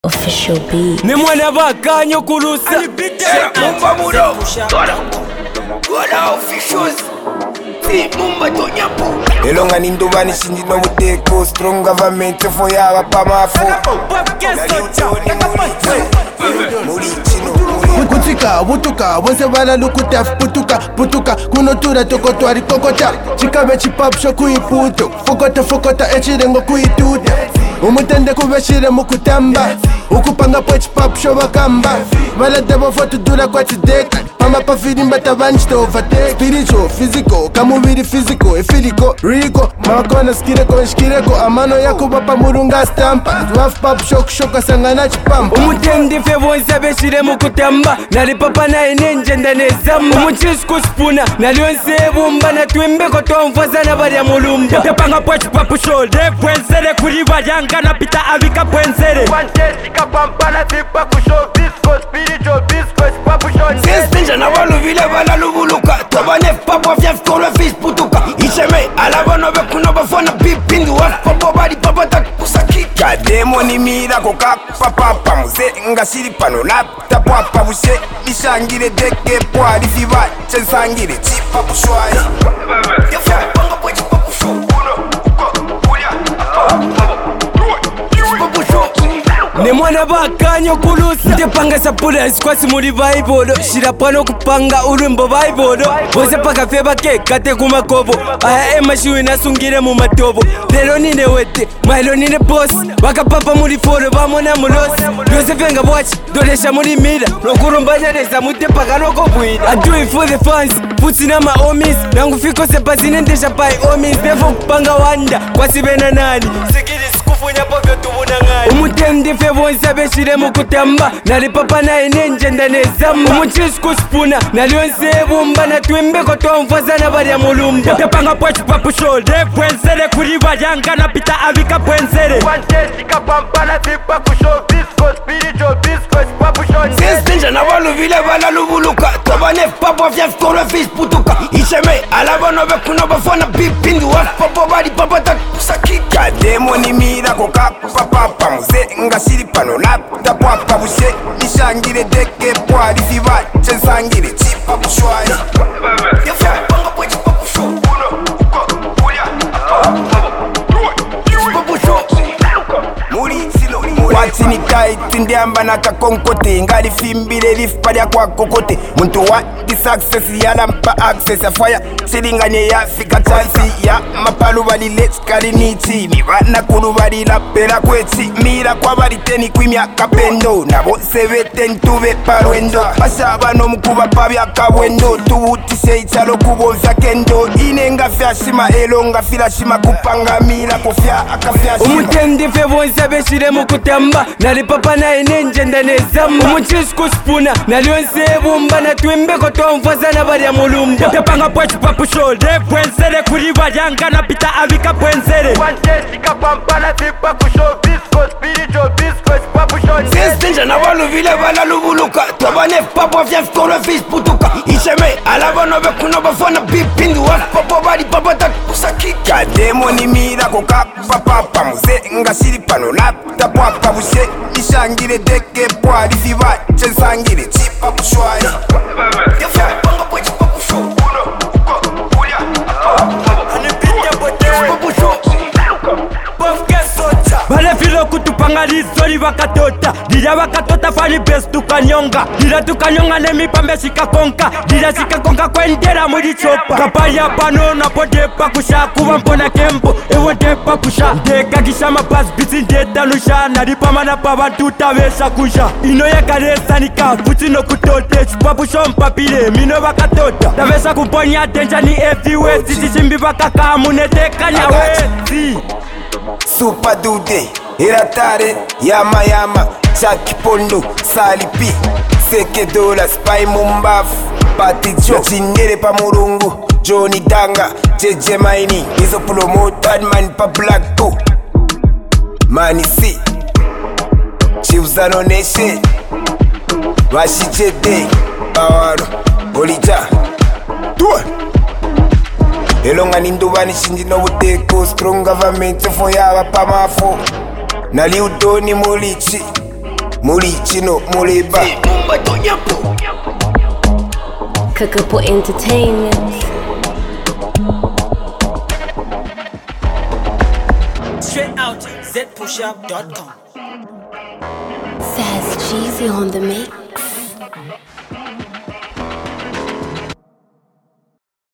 Official beat. Ni mwana bakanyo kulusa Mumba muro Gola officials Mumba tonyapu Elonga nindubani shindi no muteko Strong government for yawa pamafu Kutika, butuka, wose bala lukutaf putuka kunotura toko twari kokota chikabe chipap shoku iputo fokota echirengo kuituta umutende kubashire mukutamba ukupanga po chipap shobakamba bala debo foto dura kwa chideka pama pa firimba tabanchi to overtake spiritual physical kamubiri physical efiliko rico makona skireko amano yako bapa murunga stampa twaf pap shoka sangana chipamba umutende fe bonse beshire mukutamba nali papa na enenje ndanezamba umuchisku spuna nalionse bumba na twembeko tomfazana bali ya mulumba tepanga po chipapu shode kwenzere kuri bayanga na pita avika kwenzere Kwantesi kapampana tipa kusho Disco spiritual disco chipapu shode Sestinja na walu vile bala lubuluka Tobanef papa fiaf kolo fis putuka Isheme alabano bekuno bafona pipindu Waf popo bali papa tak pusakika Demo ni mira koka papa muze ngashiri pano lapta papa bushe Bishangire deke pwari fiba chensangire chipa bushwari Panga po chipapu shode ni mwana bakanyo kulusa ndepanga sapula sikwasi muri Bible shirapano kupanga urumbo Bible bose paka feba ke kate kumakobo aya emashiwe nasungire mu matobo lero nine wete mailo nine boss bakapapa muri foro bamona mulosi byose venga bwachi dolesha muri mira nokurumbanya neza mutepaka nokobwira I do it for the fans putsi na ma homies nangu fiko sepazine ndesha pai homies befo kupanga wanda kwasibena nani sikiri sikufunya povyo tubuna ngani umutende fe bonse beshire mukutamba nali papa na enenje ndanezamba umuchisku spuna nalionse bumba na twembeko tomfazana bali ya mulumba tepanga po chipapu shode kwenzere kuri bayanga na pita avika kwenzere Kwantesi kapampana tipa kusho Disco spiritual disco chipapu shode Sestinja na walu vile bala lubuluka Tobanef papa fiaf kolo fis putuka Isheme alabano bekuno bafona pipindu Waf popo bali papa tak pusakika Demo ni mira koka papa muze ngashiri pano lapta papa bushe Bishangire deke pwari fiba chensangire chipa bushwari Panga po chipapu shode Watini kaiti ndiamba na kakonkote Ngali fimbile lifpadia kwa kokote Muntu wa di success ya lampa access ya fire Silinganye ya fika chansi ya mapalu bali let's kari nichi Miwana kuru bali la pera kwechi Mira kwa bali teni kuimya kapendo Nabo sevete ntuve parwendo Basaba no mkuba pabia kabwendo Tubutishe ichalo kubovya kendo Inenga fya shima elonga fila shima kupanga mila kofya akafya shima umutende fe bonse beshire mukutamba nali papa na enenje ndanezamba umuchisku spuna nalionse bumba na twembeko tomfazana bali ya mulumba tepanga po chipapu shode kwenzere kuri bayanga na pita avika kwenzere Kwantesi kapampana tipa kusho Disco spiritual disco chipapu shode Sestinja na walu vile bala lubuluka Tobanef papa fiaf kolo fis putuka Isheme alabano bekuno bafona pipindu Waf popo bali papa tak pusakika Demo ni mira koka papa muze ngashiri pano lapta papa bushe Bishangire deke pwari fiba chensangire chipa bushwari Panga po chipapu shode bale filo kutupanga lizoli bakatota lila bakatota fali besi tukanyonga lila tukanyonga nemipambe sikakonka lila sikakonka kwendera muri chopa kapaya pano napodepa kusha kuba mpona kempo ewo depa kusha ndekakisha mapasi bisi ndetanusha nalipamana pa bantu tabesha kusha ino yakaresa nika futi nokutote chipapu shompapile mino bakatota tabesha kumponya denja ni everywhere sisichimbi bakakamu netekanya wezi Super Dude, Iratare, Yama, Jackie Pondo, Salipi, Seke Dola, Spy Mumbafu, Pati Jo, Chinere pa Murungu, Johnny Danga, JJ Maini, Izo promoted man pa Black 2, Mani C, Chivzano Nation, Washi Jede, Bawaro, Olija, Tua. Elonga nindubani shinji no buteko Strong government for yawa pamafo Nali utoni mulichi muri kino mureba Kakapo Entertainment. Straight out zpushup.com. Says Cheesy on the mix.